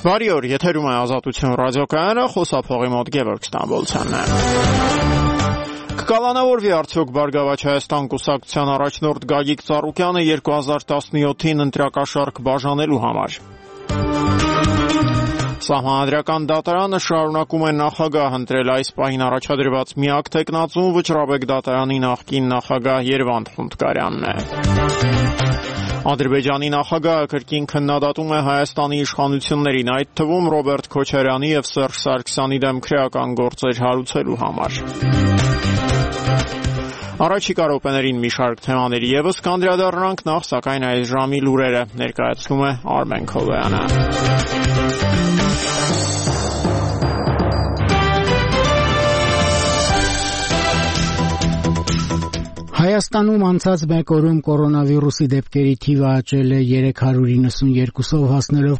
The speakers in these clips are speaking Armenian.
Բարի օր, եթերում է Ազատություն ռադիոկայանը, խոսափողի մոտ Գևորգ Ստամբոլցյանն է։ Կկալանավորվի արդյոք Բարգավաճ Հայաստան կուսակցության առաջնորդ Գագիկ Ծառուկյանը 2017-ին ընտրակաշառք բաժանելու համար։ Սահմանադրական դատարանը շարունակում է նախագահ ընտրել այս պահին առաջադրված միակ թեկնածուն Վճռաբեկ դատարանի նախկին նախագահ Երվանդ Խունդկարյանն է։ Ադրբեջանի նախագահը կրկին քննադատում է Հայաստանի իշխանություններին, այդ թվում Ռոբերտ Քոչարյանի եւ Սերժ Սարգսյանի դեմ քրեական գործեր հարուցելու համար։ Առաջիկա րոպեներին մի շարք թեմաների եւս կանդրադառնանք, նախ սակայն այս ժամի լուրերը ներկայացնում է Արմեն Քովեյանը։ Հայաստանում անցած մեկ օրում կորոնավիրուսի դեպքերի թիվը աճել է 392-ով, հասնելով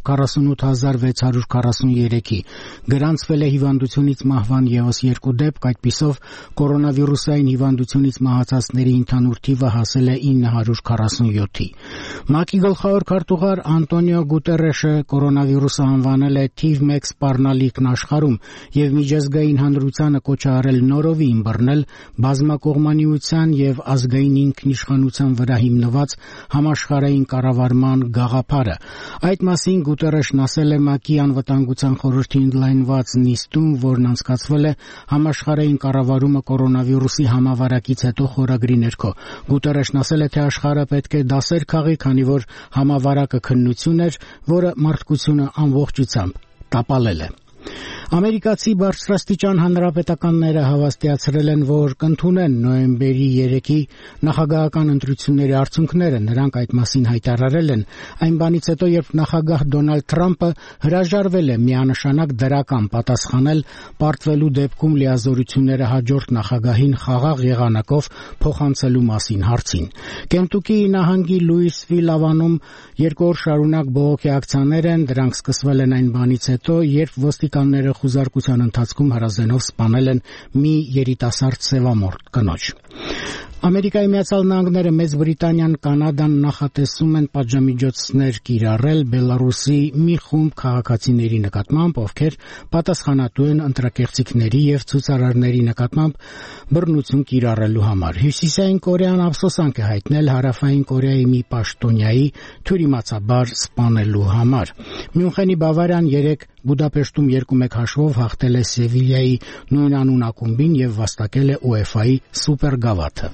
48643-ի։ Գրանցվել է հիվանդությունից մահվան ևս 2 դեպք, այդպիսով կորոնավիրուսային հիվանդությունից մահացածների ընդհանուր թիվը հասել է 947-ի։ ՄԱԿ-ի գլխավոր քարտուղար Անտոնիո Գուտերեշը կորոնավիրուսը անվանել է թիվ 1 սպառնալիքն աշխարհում եւ միջազգային հանրությանը կոչ է արել նորովի ըմբռնել բազմակողմանիության եւ ազգային ինքնիշխանության վրա հիմնված համաշխարհային կառավարման գաղափարը։ Այդ մասին Գուտերեշն ասել է ՄԱԿ-ի անվտանգության խորհրդի ընդլայնված նիստում, որն անցկացվել է համաշխարհային կառավարումը կորոնավիրուսի համավարակից հետո խորագրի ներքո։ Գուտերեշն ասել է, թե աշխարհը պետք է դասեր քաղի, քանի որ համավարակը քննություն էր, որը մարդկությունը ամբողջությամբ տապալել է։ Ամերիկացի բարձրաստիճան հանրապետականները հավաստիացրել են, որ կընդունեն նոյեմբերի 3-ի նախագահական ընտրությունների արդյունքները։ Նրանք այդ մասին հայտարարել են այն բանից հետո, երբ նախագահ Դոնալդ Թրամփը հրաժարվել է միանշանակ դրական պատասխանել պարտվելու դեպքում լիազորությունները հաջորդ նախագահին խաղաղ եղանակով փոխանցելու մասին հարցին։ Կենտուկիի նահանգի Լուիսվիլ ավանում 2 օր շարունակ բողոքի ակցիաներ են, դրանք սկսվել են այն բանից հետո, երբ ոստիկանները խուզարկության ընթացքում հրազենով սպանել են մի երիտասարդ սևամորթ կնոջ։ Ամերիկայի Միացյալ Նահանգները, Մեծ Բրիտանիան, Կանադան նախատեսում են պատժամիջոցներ կիրառել Բելարուսի մի խումբ քաղաքացիների նկատմամբ, ովքեր պատասխանատու են ընտրակեղծիքների եւ ցուցարարների նկատմամբ բռնություն կիրառելու համար։ Հյուսիսային Կորեան ափսոսանք է հայտնել Հարավային Կորեայի մի պաշտոնյայի թյուրիմացաբար սպանելու համար։ Մյունխենի Բավարիան 3 Բուդապեշտում 2-1 հաշվով հաղթել է Սևիլյայի նույնանուն ակումբին եւ վաստակել է UEFA-ի սուպերգավաթը։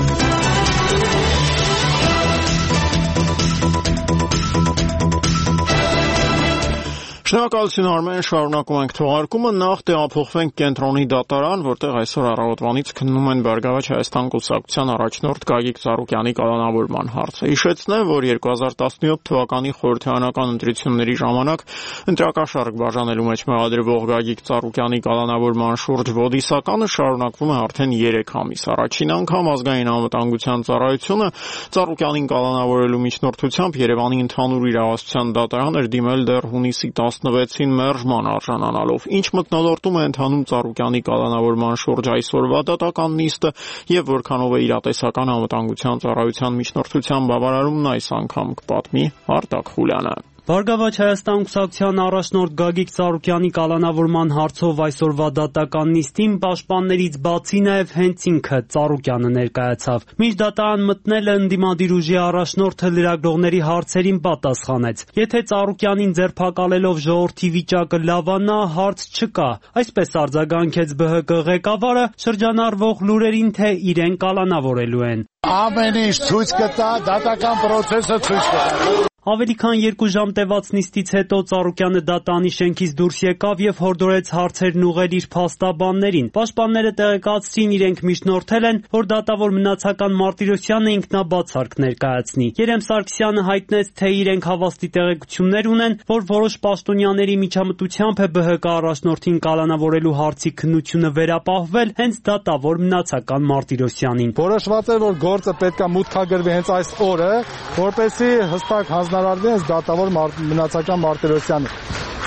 Շնորհակալություն Արմեն, շարունակում ենք թողարկումը, նախ տեղափոխվենք կենտրոնի դատարան, որտեղ այսօր առավոտվանից քննում են Բարգավաճ Հայաստան կուսակցության առաջնորդ Գագիկ Ծառուկյանի կալանավորման հարցը։ Հիշեցնեմ, որ 2017 թվականի խորհրդարանական ընտրությունների ժամանակ ընտրակաշառք բաժանելու մեջ մեղադրվող Գագիկ Ծառուկյանի կալանավորման շուրջ ոդիսականը շարունակվում է արդեն 3 ամիս։ Առաջին անգամ ազգային անվտանգության ծառայությունը Ծառուկյանին կալանավորելու միջնորդությամբ Երևանի ընդհանուր իրավասության դատարան էր դիմել դեռ հունիսի 16-ին մերժման արժանանալով, ինչ մթնոլորտում է ընթանում Ծառուկյանի կալանավորման շուրջ այսօրվա դատական նիստը եւ որքանով է իրատեսական անվտանգության ծառայության միջնորդության բավարարումն այս անգամ կպատմի Արտակ Խուլյանը։ Բարգավաճ Հայաստան կուսակցության առաջնորդ Գագիկ Ծառուկյանի կալանավորման հարցով այսօրվա դատական նիստին պաշտպաններից բացի նաև հենց ինքը Ծառուկյանը ներկայացավ։ Մինչ դատարան մտնելը ընդդիմադիր ուժի առաջնորդը լրագրողների հարցերին պատասխանեց. Եթե Ծառուկյանին ձերբակալելով ժողովրդի վիճակը լավանա, հարց չկա։ Այսպես արձագանքեց ԲՀԿ ղեկավարը շրջանառվող լուրերին, թե իրեն կալանավորելու են։ Ամեն ինչ ցույց կտա, դատական process-ը ցույց կտա։ Ավելի քան 2 ժամ տևած նիստից հետո Ծառուկյանը դատանի շենքից դուրս եկավ եւ հորդորեց հարցերն ուղղել իր փաստաբաններին։ Պաշտպանները տեղեկացրին, իրենք միջնորդել են, որ դատավոր մնացական Մարտիրոսյանը ինքնաբացարկ ներկայացնի։ Երեմ Սարգսյանը հայտնեց, թե իրենք հավաստի տեղեկություններ ունեն, որ որոշ պաշտոնյաների միջամտությամբ է ԲՀԿ առաջնորդին կալանավորելու հարցի քննությունը վերապահվել հենց դատավոր մնացական Մարտիրոսյանին։ Որոշված է, որ գործը պետք է մուտքագրվի հենց այս օրը, որպեսզի հստակ հանձնարարվի հենց դատավոր մնացական Մարտիրոսյանը։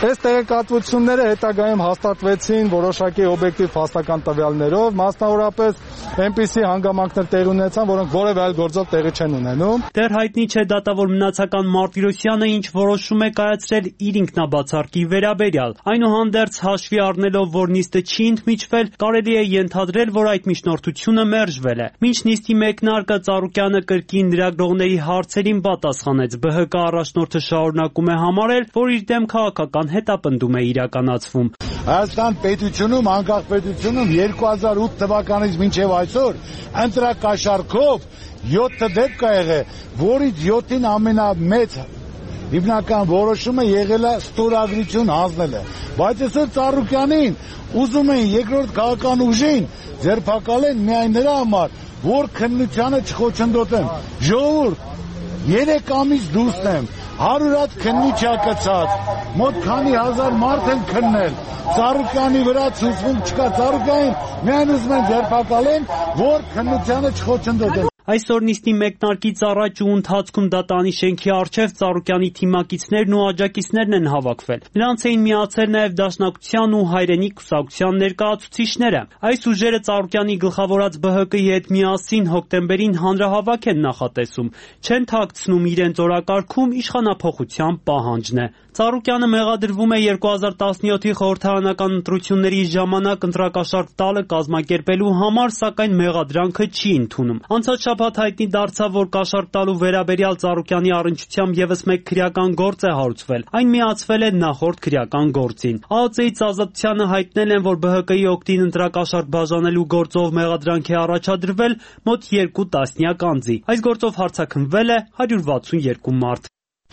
Այս տեղեկատվությունները հետագայում հաստատվեցին որոշակի օբյեկտիվ փաստական տվյալներով, մասնավորապես այնպիսի հանգամանքներ տեղի ունեցան, որոնք որևէ այլ գործով տեղի չեն ունենում։ Դեռ հայտնի չէ դատավոր մնացական Մարտիրոսյանը ինչ որոշում է կայացրել իր ինքնաբացարկի վերաբերյալ։ Այնուհանդերձ հաշվի առնելով, որ նիստը չի ընդմիջվել, կարելի է ենթադրել, որ այդ միջնորդությունը մերժվել է։ Մինչ նիստի մեկնարկը Ծառուկյանը կրկին լրագրողների հարցերին պատասխանեց։ ԲՀԿ առաջնորդը շարունակում է համարել, որ իր դեմ քաղաքական հետապնդում է իրականացվում։ Հայաստան պետությունում, անկախ պետությունում 2008 թվականից մինչև այսօր ընտրակաշառքով 7 դեպք ա եղել, որից 7-ին ամենամեծ հիմնական որոշումը եղել է ստորագրություն հանձնելը։ Բայց այսօր Ծառուկյանին ուզում են երկրորդ քաղաքական ուժին ձերբակալեն միայն նրա համար, որ քննությանը չխոչընդոտեն։ Ժողովուրդ, 3 ամիս դուրսն եմ, 100 հատ քննիչ ա կցած, մոտ քանի հազար մարդ են քննել, Ծառուկյանի վրա ցուցմունք չկա, Ծառուկյանին միայն ուզում են ձերբակալեն, որ քննությանը չխոչընդոտեն։ Այսօր նիստի մեկնարկից առաջ ու ընթացքում դատարանի շենքի առջև Ծառուկյանի թիմակիցներն ու աջակիցներն են հավաքվել։ Նրանց էին միացել նաև Դաշնակցության ու Հայրենի կուսակցության ներկայացուցիչները։ Այս ուժերը Ծառուկյանի գլխավորած ԲՀԿ-ի հետ միասին հոկտեմբերին հանրահավաք են նախատեսում, չեն թաքցնում իրենց օրակարգում իշխանափոխության պահանջն է։ Ծառուկյանը մեղադրվում է 2017-ի խորհրդարանական ընտրությունների ժամանակ ընտրակաշառք տալը կազմակերպելու համար, սակայն մեղադրանքը չի ընդունում։ Անցած շաբաթ հայտնի դարձավ, որ կաշառք տալու վերաբերյալ Ծառուկյանի առնչությամբ եւս մեկ քրեական գործ է հարուցվել։ Այն միացվել է նախորդ քրեական գործին։ ԱՕԾ-ից Ազատությանը հայտնել են, որ ԲՀԿ-ի օգտին ընտրակաշառք բաժանելու գործով մեղադրանք է առաջադրվել մոտ 2 տասնյակ անձի։ Այս գործով հարձակվվել է 162 մարդ։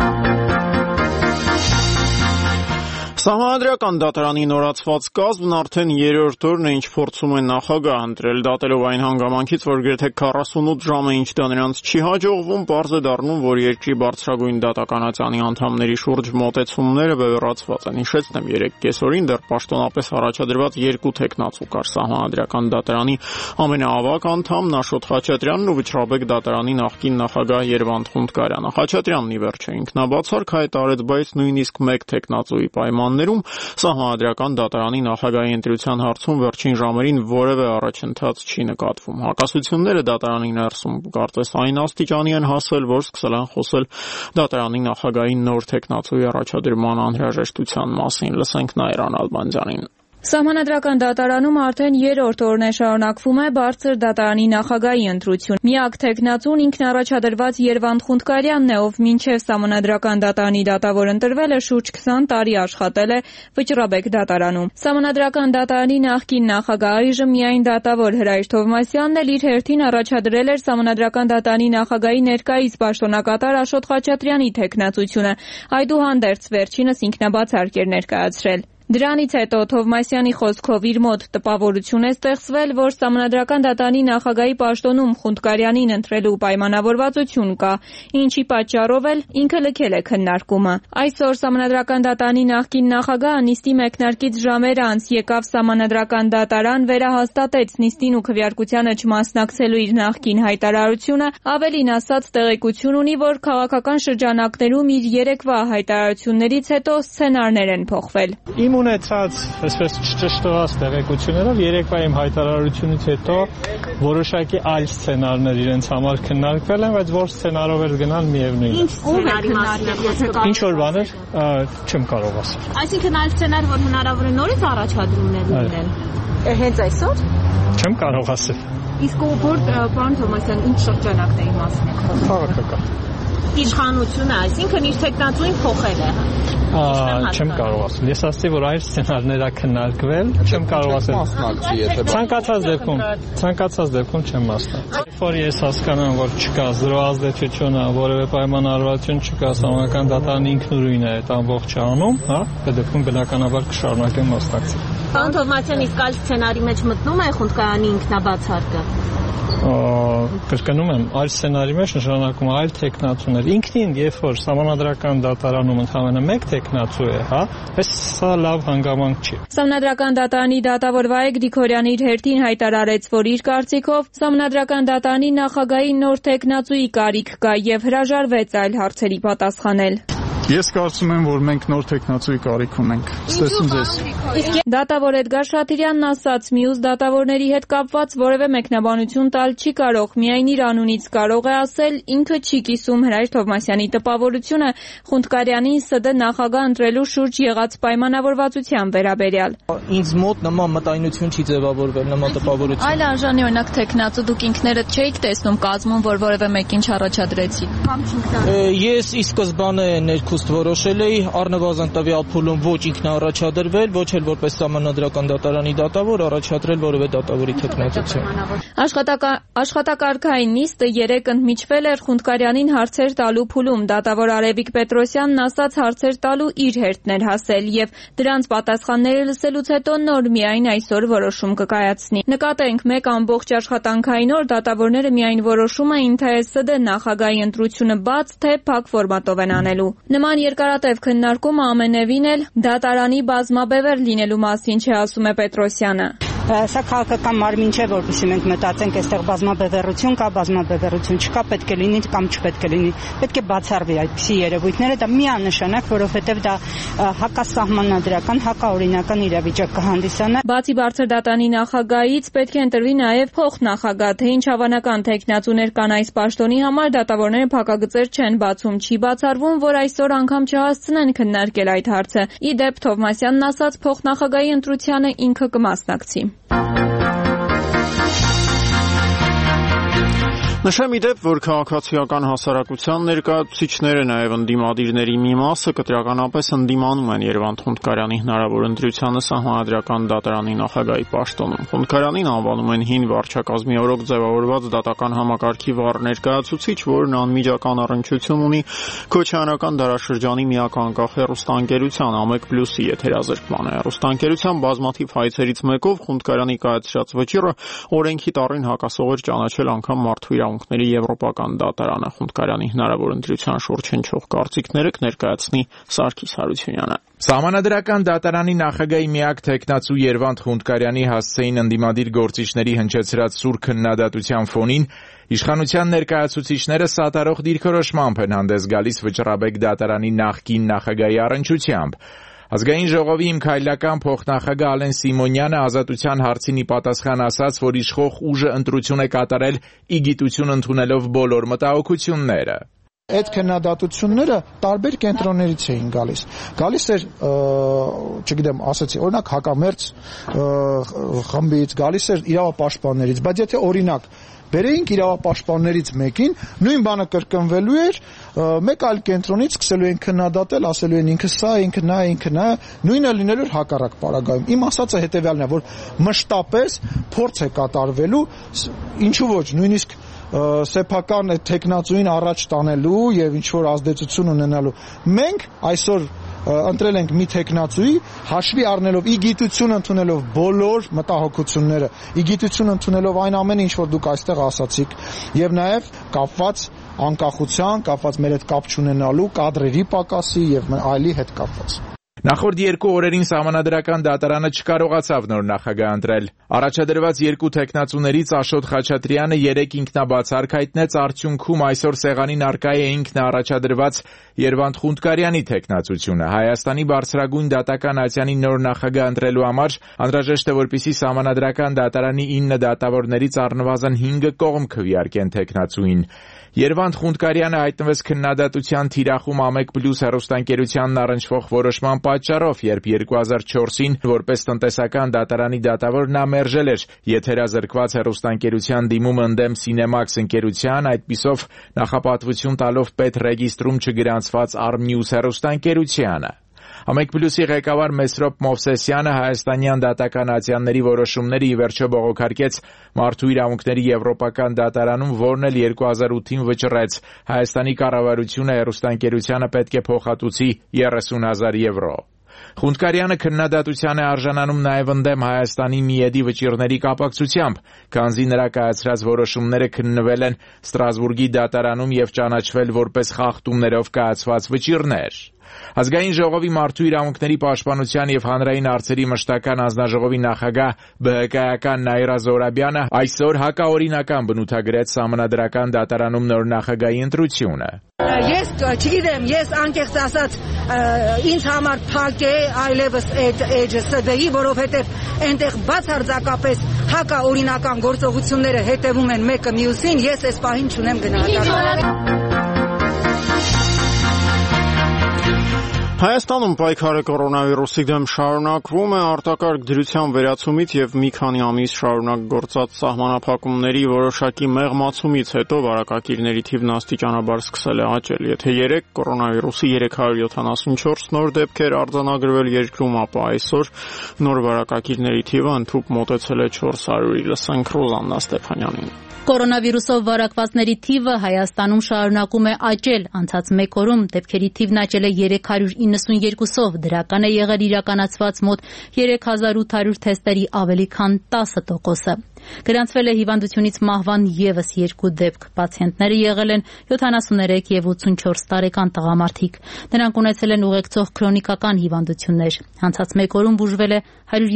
Սահմանադրական դատարանի նորացված կազմն արդեն 3-րդ օրն է, ինչ փորձում է նախագահ ընտրել, դատելով այն հանգամանքից, որ գրեթե 48 ժամ է, ինչ դա նրանց չի հաջողվում, պարզ է դառնում, որ երկրի բարձրագույն դատականատյանի անդամների շուրջ մոտեցումները բևեռացված են։ Հիշեցնեմ, 3 կեսօրին դեռ պաշտոնապես առաջադրված 2 թեկնածու կար՝ Սահմանադրական դատարանի ամենաավագ անդամն Աշոտ Խաչատրյանն ու Վճռաբեկ դատարանի նախկին նախագահ Երվանդ Խունդկարյանը։ Խաչատրյանն ի վերջո ինքնաբացարկ հայտարարեց, բայց նույնիսկ մեկ թեկնածուի պայմաններում Սահմանադրական դատարանի նախագահի ընտրության հարցում վերջին ժամերին որևէ առաջընթաց չի նկատվում։ Հակասությունները դատարանի ներսում կարծես այն աստիճանի են հասել, որ սկսել են խոսել դատարանի նախագահի նոր թեկնածուի առաջադրման անհրաժեշտության մասին։ Լսենք Նաիրան Ալբանդյանին։ Սահմանադրական դատարանում արդեն 3-րդ օրն է շարունակվում է բարձր դատարանի նախագահի ընտրություն։ Միակ թեկնածուն ինքնառաջադրված Երվանդ Խունդկարյանն է, ով մինչև Սահմանադրական դատարանի դատավոր ընտրվել է, շուրջ 20 տարի աշխատել է Վճռաբեկ դատարանում։ Սահմանադրական դատարանի նախկին նախագահ, այժմ միայն դատավոր Հրայր Թովմասյանն էլ իր հերթին առաջադրել էր Սահմանադրական դատարանի նախագահի ներկայիս պաշտոնակատար Աշոտ Խաչատրյանի թեկնածությունը։ Այդուհանդերձ վերջինս ինքնաբացարկ էր ներկայացրել։ Դրանից հետո Թովմասյանի խոսքով իր մոտ տպավորություն է ստեղծվել, որ Սահմանադրական դատարանի նախագահի պաշտոնում Խունդկարյանին ընտրելու պայմանավորվածություն կա, ինչի պատճառով էլ ինքը լքել է քննարկումը։ Այսօր Սահմանադրական դատարանի նախկին նախագահը նիստի մեկնարկից ժամեր անց եկավ Սահմանադրական դատարան, վերահաստատեց նիստին ու քվեարկությանը չմասնակցելու իր նախկին հայտարարությունը, ավելին ասած տեղեկություն ունի, որ քաղաքական շրջանակներում իր երեկվա հայտարարություններից հետո սցենարներ են փոխվել։ Ունեցած այսպես ճշտված տեղեկություններով երեկվա իմ հայտարարությունից հետո որոշակի այլ սցենարներ իրենց համար քննարկվել են, բայց որ սցենարով էր գնալ միևնույն է։ Ինչ սցենարի մասին է։ Ինչ որ բաներ չեմ կարող ասել։ Այսինքն այլ սցենար, որ հնարավոր է նորից առաջադրումներ լինեն։ Հենց այսօր։ Չեմ կարող ասել։ Իսկ որ պարոն Թովմասյան, ինչ շրջանակների մասին է խոսքը։ Քաղաքական։ Իշխանությունը, այսինքն իր թեկնածուին փոխել է։ Չեմ կարող ասել։ Ես ասացի, որ այլ սցենարներ ա քննարկվել, չեմ կարող ասել։ Ցանկացած դեպքում չեմ մասնակցի։ Երբ որ ես հասկանամ, որ չկա զրո ազդեցություն, որևէ պայմանավորվածություն չկա, Սահմանադրական դատարանը ինքնուրույն է այդ ամբողջը անում, հա, այդ դեպքում բնականաբար կշարունակեմ մասնակցել։ Պարոն Թովմասյան, իսկ այլ սցենարի մեջ մտնում է Խունդկարյանի ինքնաբացարկը։ Կրկնում եմ, այլ սցենարի մեջ նշանակում այլ թեկնածուներ։ Ինքնին, երբ որ Սահմանադրական դատարանում ընդհանրապես մեկ թեկնածու է, հա, այս սա լավ հանգամանք չի։ Սահմանադրական դատարանի դատավոր Վայեք Դիքորյանը իր հերթին հայտարարեց, որ իր կարծիքով Սահմանադրական դատարանի նախագահի նոր թեկնածուի կարիք կա եւ հրաժարվեց այլ հարցերի պատասխանել։ Ես կարծում եմ, որ մենք նոր տեխնացուի կարիք ունենք։ Ստեսում ձեզ։ Դատավոր Էդգար Շաթիրյանն ասաց, մյուս դատավորների հետ կապված որևէ մեկնաբանություն տալ չի կարող, միայն իր անունից կարող է ասել, ինքը չի կիսում Հրայր Թովմասյանի տպավորությունը Խունդկարյանին ՍԴ նախագահ ընտրելու շուրջ եղած պայմանավորվածության վերաբերյալ։ Ինձ մոտ նման մտայնություն չի ձևավորվել, նման տպավորություն։ Այլ արժանի օրինակ տեխնացու դուք ինքներդ չէիք տեսնում կազմում, որ որևէ մեկին չառաջադրեցիք։ Ես ի սկզբանե ներքուստ որոշել էի առնվազն տվյալ փուլում ոչ ինքնաառաջադրվել, ոչ էլ որպես Սահմանադրական դատարանի դատավոր առաջադրել որևէ դատավորի տեխնացություն։ Աշխատակարգային նիստը 3 ընդմիջվել էր Խունդկարյանին հարցեր տալու փուլում։ Դատավոր Արևիկ Պետրոսյանն ասաց հարցեր տալու իր հերթն էր հասել եւ դրանց պատասխանները լսելուց հետո նոր միայն այսօր որոշում կկայացնի։ Նկատենք, մեկ ամբողջ աշխատանքային օր դատավորները միայն որոշում էին, թե ՍԴ նախագահի ընտրությունը բաց թե փակ ֆորմատով են անելու։ Նման երկարատև քննարկումը ամենևին էլ դատարանի բազմաբևեռ լինելու մասին չէ, ասում է Պետրոսյանը։ Սա քաղաքական մարմին չէ, որպեսզի մենք մտածենք, այստեղ բազմաբևեռություն կա, բազմաբևեռություն չկա, պետք է լինի կամ չպետք է լինի։ Պետք է բացառվի այդպիսի երևույթները, դա միանշանակ, որովհետև դա հակասահմանադրական, հակաօրինական իրավիճակ կհանդիսանա։ Բացի բարձր դատանի նախագահից պետք է ընտրվի նաև փոխնախագահ, թե ինչ հավանական տեխնացուներ կան այս պաշտոնի համար, դատավորները փակագծեր չեն բացում, չի բացառվում, որ այսօր անգամ չհասցնեն քննարկել այդ հարցը։ Ի դեպ Թովմասյանն ասաց, փոխնախագահի ընտրությանը ինքը կմասնակցի։ Նշեմ ի դեպ, որ քաղաքացիական հասարակության ներկայացուցիչները, նաև ընդդիմադիրների մի մասը կտրականապես ընդդիմանում են Երվանդ Խունդկարյանի հնարավոր ընտրությանը Սահմանադրական դատարանի նախագահի պաշտոնում։ Խունդկարյանին անվանում են հին վարչակազմի օրոք ձևավորված դատական համակարգի վառ ներկայացուցիչ, որն անմիջական առնչություն ունի Քոչարյանական դարաշրջանի միակ անկախ հեռուստաընկերության Ամեկ+-ի եթերազրկմանը։ Հեռուստաընկերության բազմաթիվ հայցերից մեկով Խունդկարյանի կայացրած վճիռը օրենքի տառին հակասող էր ճանաչել անգամ մարդու իրավունքների եվրոպական դատարանը։ Խունդկարյանի հնարավոր ընտրության շուրջ հնչող կարծիքները կներկայացնի Սարգիս Հարությունյանը։ Սահմանադրական դատարանի նախագահի միակ տեխնացու Երվանդ Խունդկարյանի հասցեին ընդդիմադիր գործիչների հնչեցրած սուր քննադատության ֆոնին իշխանության ներկայացուցիչները սատարող դիրքորոշմամբ են հանդես գալիս Վճռաբեկ դատարանի նախկին նախագահի առնչությամբ։ Ազգային ժողովի իմ քայլական փոխնախագահ Ալեն Սիմոնյանը ազատության հարցին ի պատասխան ասաց, որ իշխող ուժը ընտրություն է կատարել ի գիտություն ընդունելով բոլոր մտահոգությունները։ Այդ քննադատությունները տարբեր կենտրոններից էին գալիս։ Գալիս էր, չգիտեմ, ասացի, օրինակ հակամերձ խմբից, գալիս էր իրավապաշտպաններից, բայց եթե օրինակ բերեինք իրավապաշտպաններից մեկին, նույն բանը կրկնվելու էր, մեկ այլ կենտրոնից սկսելու են քննադատել, ասելու են ինքը սա, ինքը նա, նույնը լինելու էր հակառակ պարագայում։ Իմ ասածը հետևյալն է, որ մշտապես փորձ է կատարվելու, ինչու ոչ, նույնիսկ սեփական տեխնացուին առաջ տանելու եւ ինչ որ ազդեցություն ունենալու։ Մենք այսօր ընտրել ենք մի տեխնացուի, հաշվի առնելով ի գիտություն ընդունելով բոլոր մտահոգությունները, ի գիտություն ընդունելով այն ամենը, ինչ որ դուք այստեղ ասացիք, եւ նաեւ կապված անկախության, կապված մեր հետ կապ չունենալու կադրերի պակասի եւ այլի հետ կապված։ Նախորդ 2 օրերին Սահմանադրական դատարանը չկարողացավ նոր նախագահ ընտրել։ Առաջադրված 2 տեխնացուներից Աշոտ Խաչատրյանը 3 ինքնաբացարկ հայտնեց, արդյունքում այսօր սեղանին առկա է ինքնաառաջադրված Երվանդ Խունդկարյանի տեխնացությունը։ Հայաստանի բարձրագույն դատական ատյանի նոր նախագահ ընտրելու համար անհրաժեշտ է, որպեսզի Սահմանադրական դատարանի 9 դատավորներից առնվազն 5-ը կողմ քվեարկեն տեխնացուին։ Երվանդ Խունդկարյանը հայտնվեց քննադատության թիրախում Ամեկ+ հեռուստաընկերությանն առնչվող որոշման պատճառով, երբ 2004-ին որպես տնտեսական դատարանի դատավոր նա մերժել էր եթերազրկված հեռուստաընկերության դիմումը ընդդեմ Cinemax ընկերության, այդպիսով նախապատվություն տալով պետռեգիստրում չգրանցված Armnews հեռուստաընկերությանը։ Ամեկ+-ի ղեկավար Մեսրոպ Մովսեսյանը հայաստանյան դատական ատյանների որոշումները ի վերջո բողոքարկեց Մարդու իրավունքների եվրոպական դատարանում, որն էլ 2008-ին վճռեց Հայաստանի կառավարությունը հեռուստաընկերությանը պետք է փոխհատուցի 30,000 եվրո։ Խունդկարյանը քննադատության է արժանանում նաև ընդդեմ Հայաստանի միեդի վճիռների կապակցությամբ, քանզի նրա կայացրած որոշումները քննվել են Ստրասբուրգի դատարանում եւ ճանաչվել որպես խախտումներով կայացված վճիռներ։ Ազգային ժողովի Մարդու իրավունքների պաշտպանության եւ հանրային հարցերի մշտական հանձնաժողովի նախագահ ԲՀԿ-ական Նաիրա Զոհրաբյանը այսօր հակաօրինական բնութագրեց Սահմանադրական դատարանում նոր նախագահի ընտրությունը։ Ես չգիտեմ, ես անկեղծ ասած ինձ համար փակ է այլևս այդ էջը ՍԴ-ի, որովհետև այնտեղ բացարձակապես հակաօրինական գործողությունները հետևում են մեկը մյուսին, ես այս պահին չունեմ գնահատական։ Հայաստանում պայքարը կորոնավիրուսի դեմ շարունակվում է արտակարգ դրության վերացումից եւ մի քանի ամիս շարունակ գործած սահմանափակումների որոշակի մեղմացումից հետո վարակակիրների թիվն աստիճանաբար սկսել է աճել։ Եթե 3 կորոնավիրուսի 374 նոր դեպքեր արձանագրվել երկրում, ապա այսօր նոր վարակակիրների թիվը ընդհուպ մոտեցել է 400-ի։ Լսենք Ռոզաննա Ստեփանյանին։ Կորոնավիրուսով վարակվածների թիվը Հայաստանում շարունակում է աճել։ Անցած մեկ օրում դեպքերի թիվն աճել է 392-ով, դրական է եղել իրականացված մոտ 3800 թեստերի ավելի քան 10%-ը։ Գրանցվել է հիվանդությունից մահվան եւս 2 դեպք։ Պացիենտները եղել են 73 եւ 84 տարեկան տղամարդիկ։ Նրանք ունեցել են ուղեկցող քրոնիկական հիվանդություններ։ Անցած մեկ օրում բուժվել է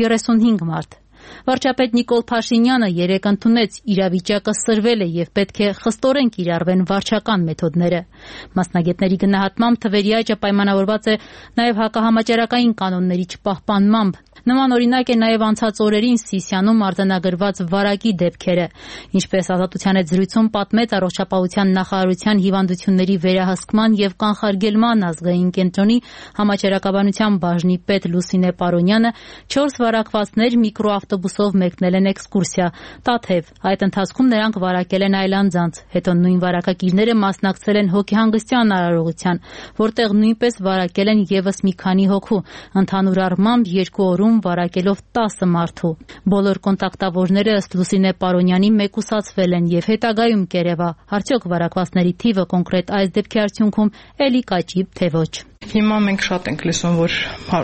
135 մարդ։ Վարչապետ Նիկոլ Փաշինյանը երեկ ընդունեց իրավիճակը սրվել է եւ պետք է խստորեն կիրառվեն վարչական մեթոդները։ Մասնագետների գնահատմամբ թվերի աճը պայմանավորված է նաեւ հակահամաճարակային կանոնների չպահպանմամբ։ Նման օրինակ է նաեւ անցած օրերին Սիսիանում արձանագրված վարակի դեպքերը։ Ինչպես Ազատության հետ զրույցում պատմեց Առողջապահության նախարարության հիվանդությունների վերահսկման եւ կանխարգելման ազգային կենտրոնի համաճարակաբանության բաժնի պետ Լուսինե Պարոնյանը, 4 վարակվածներ միկրոավտոբուսով մեկնել են էքսկուրսիա Տաթև։ Այդ ընթացքում նրանք վարակել են այլ անձանց։ Հետո նույն վարակակիրները մասնակցել են հոգեհանգստյան արարողության, որտեղ նույնպես վարակել են եւս մի քանի հոգու։ Ընդհանուր առմամբ 2 օրում վարակելով 10 մարդու։ Բոլոր կոնտակտավորները ըստ Լուսինե Պարոնյանի մեկուսացվել են եւ հետագայում կերեւա արդյոք վարակվածների թիվը կոնկրետ այս դեպքի արդյունքում էլի կաճի թե ոչ։ Հիմա մենք շատ ենք լսում, որ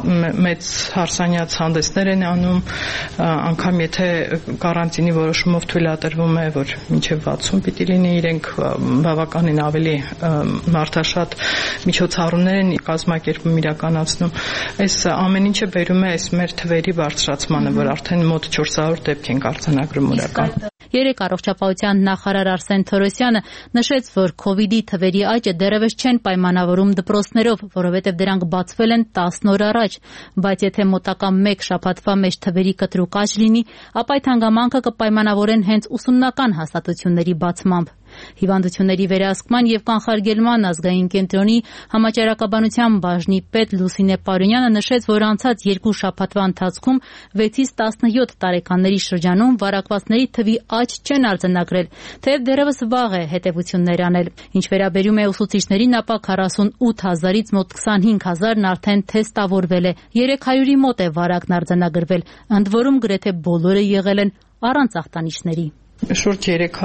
մեծ հարսանյաց հանդեսներ են անում, անգամ եթե կարանտինի որոշումով թույլատրվում է, որ մինչև 60 պիտի լինի, իրենք բավականին ավելի մարդաշատ միջոցառումներ են կազմակերպում իրականացնում։ Այս ամեն ինչը բերում է այս մեր թվերի բարձրացմանը, որ արդեն մոտ 400 դեպք են արձանագրում օրական։ Երեկ Առողջապահության նախարար Արսեն Թորոսյանը նշեց, որ COVID-ի թվերի աճը դեռևս չեն պայմանավորում դպրոցներով, որովհետև դրանք բացվել են 10 օր առաջ, բայց եթե մոտակա 1 շաբաթվա մեջ թվերի կտրուկ աճ լինի, ապա այդ հանգամանքը կպայմանավորեն հենց ուսումնական հաստատությունների բացմամբ։ Հիվանդությունների վերահսկման եւ կանխարգելման ազգային կենտրոնի համաճարակաբանության բաժնի պետ Լուսինե Պարոնյանը նշեց, որ անցած 2 շաբաթվա ընթացքում 6-ից 17 տարեկանների շրջանում վարակվածների թվի աճ չեն արձանագրել, թեև դեռևս վաղ է հետևություններ անել։ Ինչ վերաբերում է ուսուցիչներին, ապա 48000-ից մոտ 25000-ն արդեն թեստավորվել է, 300-ի մոտ է վարակն արձանագրվել, ընդ որում գրեթե բոլորը եղել են առանց ախտանիշների։ Շուրջ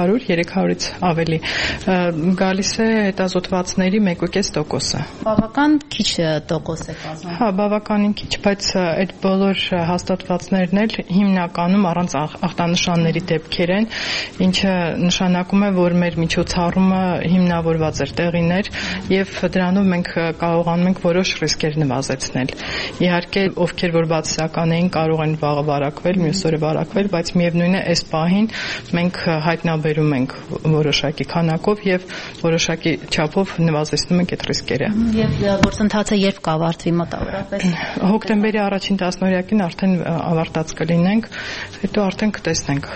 300-ից ավելի գալիս է հետազոտվածների 1.5%-ը։ Բավական քիչ տոկոս է կազմում։ Հա, բավականին քիչ, բայց այդ բոլոր հաստատվածներն էլ հիմնականում առանց ախտանշանների դեպքեր են, ինչը նշանակում է, որ մեր միջոցառումը հիմնավորված էր տեղիներ եւ դրանով մենք կարողանում ենք որոշ ռիսկեր նվազեցնել։ Իհարկե, ովքեր որ բացասական էին, կարող են վաղը վարակվել, մյուս օրը վարակվել, բայց միևնույն է, այս պահին մենք հայտնաբերում ենք որոշակի քանակով եւ որոշակի չափով նվազեցնում ենք այդ ռիսկերը։ Եվ գործընթացը երբ կավարտվի մոտավորապես։ Հոկտեմբերի առաջին տասնօրյակին արդեն ավարտած կլինենք, հետո արդեն կտեսնենք։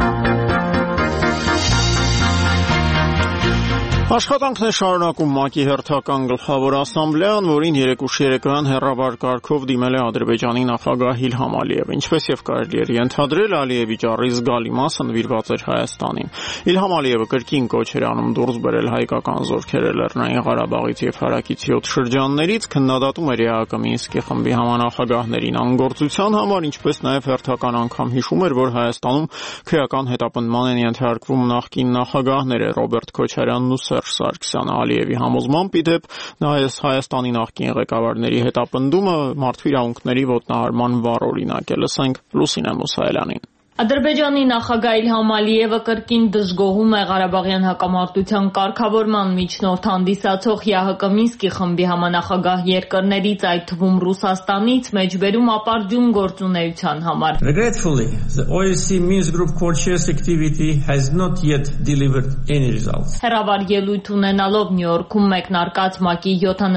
Աշխատանքն է շարունակում ՄԱԿ-ի հերթական գլխավոր ասամբլեան, որին երեկուշ երեկոյան հեռավար կարգով դիմել է Ադրբեջանի նախագահ Իլհամ Ալիևը։ Ինչպես եւ կարելի էր ենթադրել, Ալիևի ճառի զգալի մասը նվիրված էր Հայաստանին։ Իլհամ Ալիևը կրկին կոչ էր անում դուրս բերել հայկական զորքերը Լեռնային Ղարաբաղից եւ հարակից 7 շրջաններից, քննադատում էր ԵԱՀԿ Մինսկի խմբի համանախագահներին անգործության համար, ինչպես նաեւ հերթական անգամ հիշում էր, որ Հայաստանում քրեական հետապնդման են ենթարկվում նախկին նախագահները Ռոբերտ Քոչարյանն ու Սարգսյանը։ Ալիևի համոզմամբ իդեպ Հայաստանի նախկին ղեկավարների հետապնդումը մարդու իրավունքների ոտնահարման վառ օրինակ է։ Լսենք Լուսինե Մուսայելյանին։ Ադրբեջանի նախագահ Իլհամ Ալիևը կրկին դժգոհում է Ղարաբաղյան հակամարտության կարգավորման միջնորդ հանդիսացող ՀՀԿ Մինսկի խմբի համանախագահ երկրներից, այդ թվում Ռուսաստանից, մեջբերում ապարդյուն գործունեության համար։ Regretfully, the OSCE Minsk Group co-chairs activity has not yet delivered any results. Հեռավար ելույթ ունենալով Նյու Յորքում մեկնարկած ՄԱԿ-ի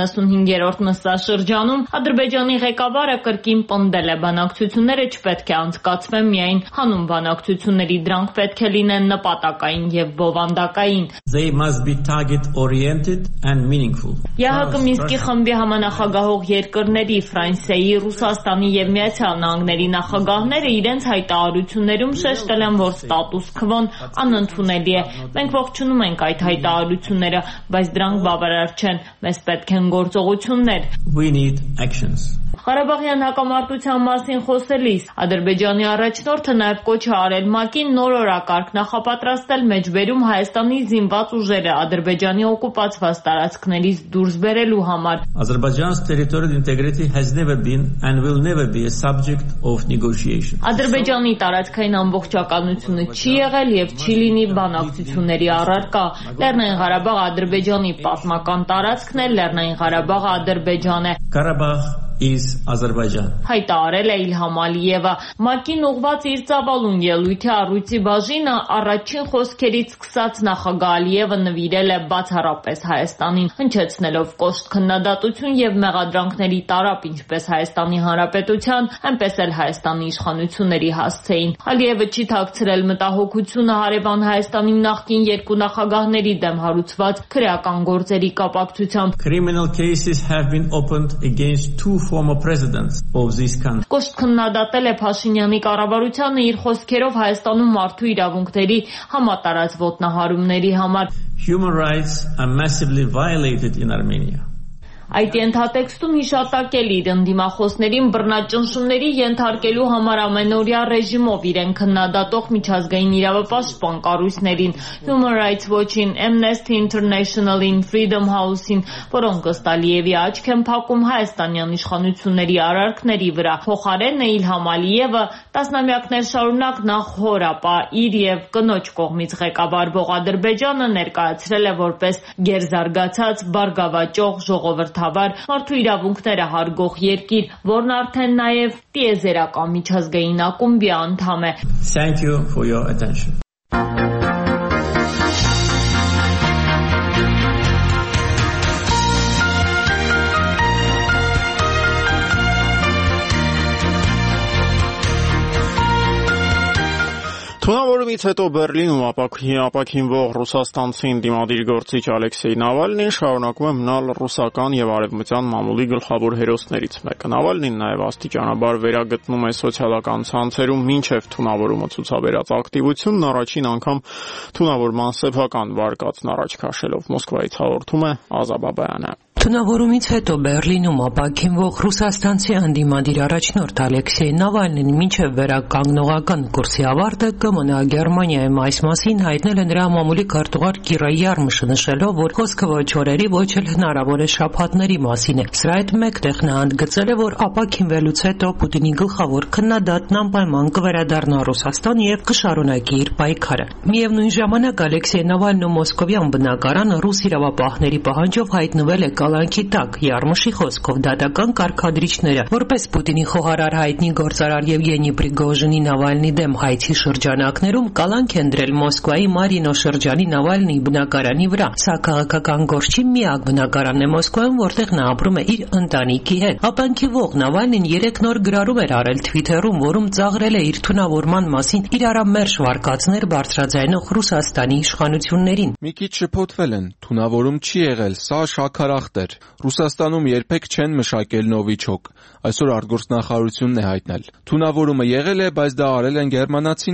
75-րդ նստաշրջանում Ադրբեջանի ղեկավարը կրկին պնդել է, բանակցությունները չպետք է անցկացվեն միայն հանուն բանակցությունների, դրանք պետք է լինեն նպատակային եւ բովանդակային։ They must be target oriented and meaningful. ՀՀԿ Մինսկի խմբի համանախագահող երկրների Ֆրանսիայի, Ռուսաստանի եւ Միացյալ Նահանգների նախագահները իրենց հայտարարություններում շեշտել են, որ ստատուս քվոն անընդունելի է։ Մենք ողջունում ենք այդ հայտարարությունները, բայց դրանք բավարար չեն։ Մեզ պետք են գործողություններ։ We need actions. Ղարաբաղյան հակամարտության մասին խոսելիս Ադրբեջանի առաջնորդը նաև կոչ է արել ՄԱԿ-ին նոր օրակարգ նախապատրաստել մեջբերում Հայաստանի զինված ուժերը Ադրբեջանի օկուպացված տարածքներից դուրս բերելու համար։ Azerbaijan's territorial integrity has never been and will never be a subject of negotiation. Ադրբեջանի տարածքային ամբողջականությունը չի եղել եւ չի լինի բանակցությունների առարկա։ Լեռնային Ղարաբաղը Ադրբեջանի պատմական տարածքն է, Լեռնային Ղարաբաղը Ադրբեջան է։ Karabakh is Azerbaijan. Հայտարարել է Իլհամ Ալիևը։ ՄԱԿ-ին ուղղված իր ծավալուն ելույթի առույցի բաժինը առաջին խոսքերից սկսած նախագահ Ալիևը նվիրել է բացառապես Հայաստանին, հնչեցնելով կոշտ քննադատություն եւ մեղադրանքների տարապ ինչպես Հայաստանի Հանրապետության, այնպես էլ Հայաստանի իշխանությունների հասցեին։ Ալիևը չի թաքցրել մտահոգությունը հարևան Հայաստանի նախկին երկու նախագահների դեմ հարուցված քրեական գործերի կապակցությամբ։ Criminal cases have been opened against two former presidents of this country. Կոշտ քննադատել է Փաշինյանի կառավարությանը իր խոսքերով Հայաստանում մարդու իրավունքների համատարած ոտնահարումների համար։ Human rights are massively violated in Armenia. Այդ ենթատեքստում հիշատակել իր ընդդիմախոսներին բռնաճնշումների ենթարկելու համար ամենօրյա ռեժիմով իրեն քննադատող միջազգային իրավապաշտպան կառույցներին, Human Rights Watch-ին, Amnesty International-ին, Freedom House-ին, որոնք ըստ Ալիևի աչք են փակում հայաստանյան իշխանությունների արարքների վրա։ Փոխարենն Իլհամ Ալիևը տասնամյակներ շարունակ նախ հոր, ապա իր եւ կնոջ կողմից ղեկավարվող Ադրբեջանը ներկայացրել է որպես գերզարգացած, բարգավաճող ժողովրդավար, մարդու իրավունքները հարգող երկիր, որն արդեն նաև տիեզերական միջազգային ակումբի անդամ է։ Thank you for your attention. Թունավորումից հետո Բերլինում ապաքինվող ռուսաստանցի ընդդիմադիր գործիչ Ալեքսեյ Նավալնին շարունակում է մնալ ռուսական եւ արևմտյան մամուլի գլխավոր հերոսներից մեկը։ Նավալնին նաեւ աստիճանաբար վերագտնում է սոցիալական ցանցերում մինչեւ թունավորումը ցուցաբերած ակտիվությունն առաջին անգամ թունավորման սեփական վարկածն առաջ քաշելով։ Մոսկվայից հաղորդում է Ազա Բաբայանը։ Թունավորումից հետո Բերլինում ապաքինվող ռուսաստանցի ընդդիմադիր առաջնորդ Ալեքսեյ Նավալնին մինչև վերականգնողական կուրսի ավարտը կմնա Գերմանիայում։ Այս մասին հայտնել է նրա մամուլի քարտուղար Կիրա Յարմշը, նշելով, որ խոսքը ոչ օրերի, ոչ էլ հնարավոր է շաբաթների մասին է։ Սրա հետ մեկտեղ նա ընդգծել է, որ ապաքինվելուց հետո Պուտինի գլխավոր քննադատն անպայման կվերադառնա Ռուսաստան եւ կշարունակի իր պայքարը։ Միևնույն ժամանակ Ալեքսեյ Նավալնը մոսկովյան բնակարանը ռուս իրավապահների պահանջով հայտնվել է կալանքի տակ։ Յարմշի խոսքով դատական կարգադրիչները, որպես Պուտինի խոհարար հայտնի գործարար Եվգենի Պրիգոժինի Նավալնի դեմ հայցի շրջանակներում կալանք են դրել Մոսկվայի Մարինո շրջանի Նավալնի բնակարանի վրա։ Սա քաղաքական գործի միակ բնակարանն է Մոսկվայում, որտեղ նա ապրում է իր ընտանիքի հետ։ Ապանքիվող Նավալնին 3 նոր գրառում էր արել Twitter-ում, որում ծաղրել է իր թունավորման մասին իրարամերժ վարկածներ բարձրաձայնող Ռուսաստանի իշխանություններին։ Մի քիչ շփոթվել են, թունավորում չի եղել, սա շաքարախտ էր։ Ռուսաստանում երբեք չեն մշակել նովիչոկ։ Այսօր արտգործնախարարությունն է հայտնել։ Թունավորումը եղել է, բայց դա արել են գերմանացիները։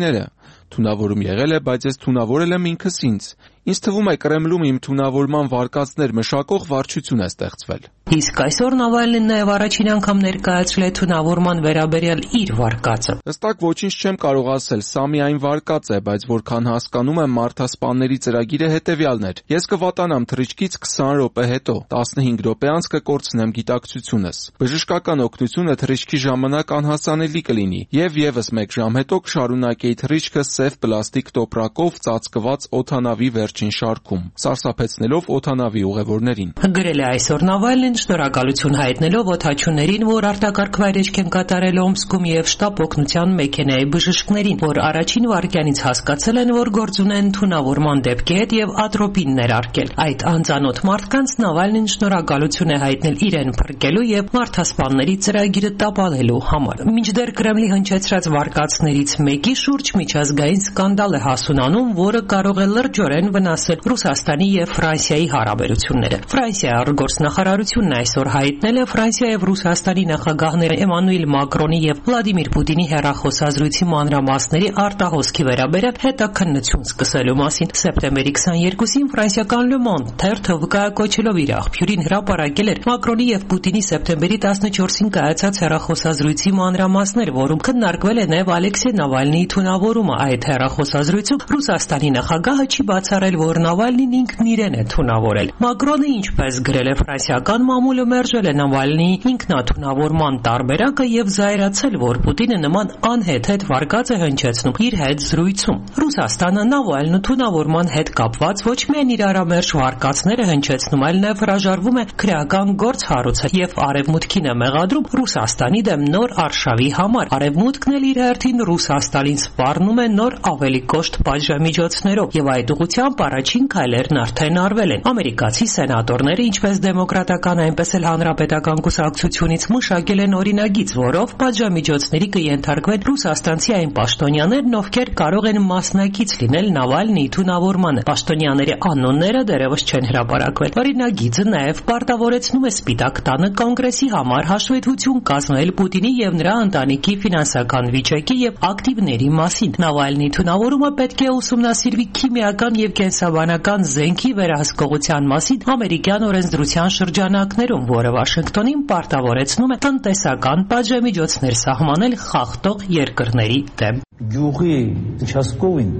Թունավորում եղել է, բայց ես թունավորել եմ ինքս ինձ։ Ինձ թվում է Կրեմլում իմ թունավորման վարկածներ մշակող վարչություն է ստեղծվել։ Իսկ այսօր Նավալնին նաև առաջին անգամ ներկայացրել է թունավորման վերաբերյալ իր վարկածը։ Հստակ ոչինչ չեմ կարող ասել, սա միայն վարկած է, բայց որքան հասկանում եմ, մարդասպանների ծրագիրը հետևյալն էր. ես կվատանամ թռիչքից 20 րոպե հետո, 15 րոպե անց կկորցնեմ գիտակցությունս։ Բժշկական օգնությունը թռիչքի ժամանակ անհասանելի կլինի, եւ եւս 1 ժամ հետո կշարունակեի թռիչքը սև պլաստիկ տոպրակով ծածկված օդանավի վերջին շարքում, սարսափեցնելով օդանավի ուղևորներին։ Գրել է այսօր Նավալնին, շնորհակալություն հայտնելով օդաչուներին, որ արտակարգ վայրեջք են կատարել Օմսկում եւ շտապ օգնության մեքենայի բժիշկներին, որ առաջին վայրկյանից հասկացել են, որ գործ ունեն թունավորման դեպքի հետ եւ ատրոպին ներարկել։ Այդ անծանոթ մարդկանց Նավալնին շնորհակալություն է հայտնել իրեն փրկելու եւ մարդասպանների ծրագիրը տապալելու համար։ Մինչդեռ Կրեմլի հնչեցրած վարկածներից մեկի շուրջ միջազգային սկանդալ է հասունանում, որը կարող է լրջորեն վնասել Ռուսաստանի եւ Ֆրանսիայի հարաբերությունները։ Ֆրանսիայի արտգործնախարարությունն այսօր հայտնել է Ֆրանսիայի եւ Ռուսաստանի նախագահներ Էմանուել Մակրոնի եւ Վլադիմիր Պուտինի հեռախոսազրույցի մանրամասների արտահոսքի վերաբերյալ հետաքննություն սկսելու մասին։ Սեպտեմբերի 22-ին ֆրանսիական Le Monde թերթը վկայակոչելով իր աղբյուրին հրապարակել էր Մակրոնի եւ Պուտինի սեպտեմբերի 14-ին կայացած հեռախոսազրույցի մանրամասներ, որում քննարկվել է նաեւ Ալեքսեյ Նավալնիի թունավորումը։ Այդ հեռախոսազրույցում Ռուսաստանի նախագահը չի բացառել, որ Նավալնին ինքն իրեն է թունավորել։ Մակրոնը, ինչպես գրել է ֆրանսիական մամուլը, մերժել է Նավալնիի ինքնաթունավորման տարբերակը եւ զայրացել, որ Պուտինը նման անհեթեթ վարկած է հնչեցնում իր հետ զրույցում։ Ռուսաստանը Նավալնի թունավորման հետ կապված ոչ միայն իր արամերժ վարկածները հնչեցնում, այլ նաեւ հրաժարվում է քրեական գործ հարուցել եւ արևմուտքին է մեղադրում Ռուսաստանի դեմ նոր արշավի համար։ Արևմուտքն էլ իր հերթին Ռուսաստանին սպառնում է նոր ավելի կոշտ պատժամիջոցներով եւ այդ ուղղությամբ առաջին քայլերն արդեն արվել են։ Ամերիկացի սենատորները, ինչպես դեմոկրատական, այնպես էլ հանրապետական կուսակցությունից մշակել են օրինագիծ, որով պատժամիջոցների կենթարկվեն ռուսաստանցի այն պաշտոնյաներն, ովքեր կարող են մասնակից լինել Նավալնիի թունավորմանը։ Պաշտոնյաների անունները դեռևս չեն հրապարակվել։ Օրինագիծը նաև պարտավորեցնում է Սպիտակ տանը կոնգրեսի համար հաշվետվություն կազմել Պուտինի եւ նրա ընտանիքի ֆինանսական վիճակի եւ ակտիվների մասին։ Նավալնիի թունավորումը պետք է ուսումնասիրվի քիմիական եւ կենսաբանական զենքի վերահսկողության մասին ամերիկյան օրենսդրության շրջանակներում, որը Վաշինգտոնին պարտավորեցնում է տնտեսական պատժամիջոցներ սահմանել խախտող երկրների դեմ։ Գյուղի участковին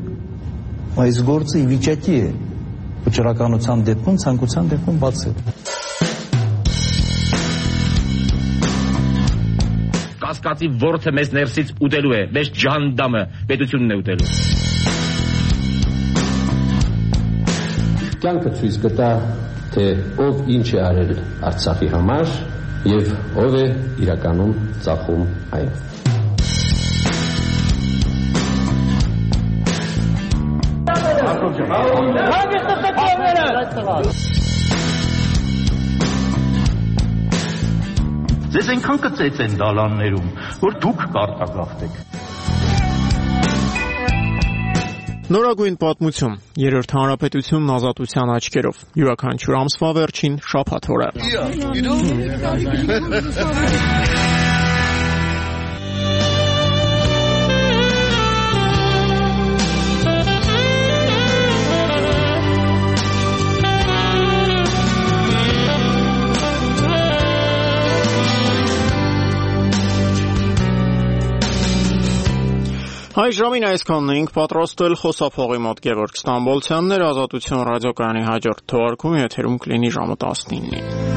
այս գործը ի վիճակի է վճռականության դեպքում, ցանկության դեպքում բացել։ Կասկածի ворթը մեզ ներսից ուտելու է, մեզ ջանդամը պետությունն է ուտելու։ Կյանքը ցույց կտա, թե ով ինչ է արել Արցախի համար եւ ով է իրականում ծախում այն։ Ձեզ այնքան կծեց են դալաններում, որ դուք կարտագաղթեք։ Նորագույն պատմություն, Երրորդ հանրապետությունն ազատության աչքերով, յուրաքանչյուր ամսվա վերջին շաբաթ օրը։ Այս ժամին այսքանն էինք պատրաստել խոսափողի մոտ Գևորգ Ստամբոլցյանն էր, Ազատություն ռադիոկայանի հաջորդ թողարկումը եթերում կլինի ժամը 19-ին։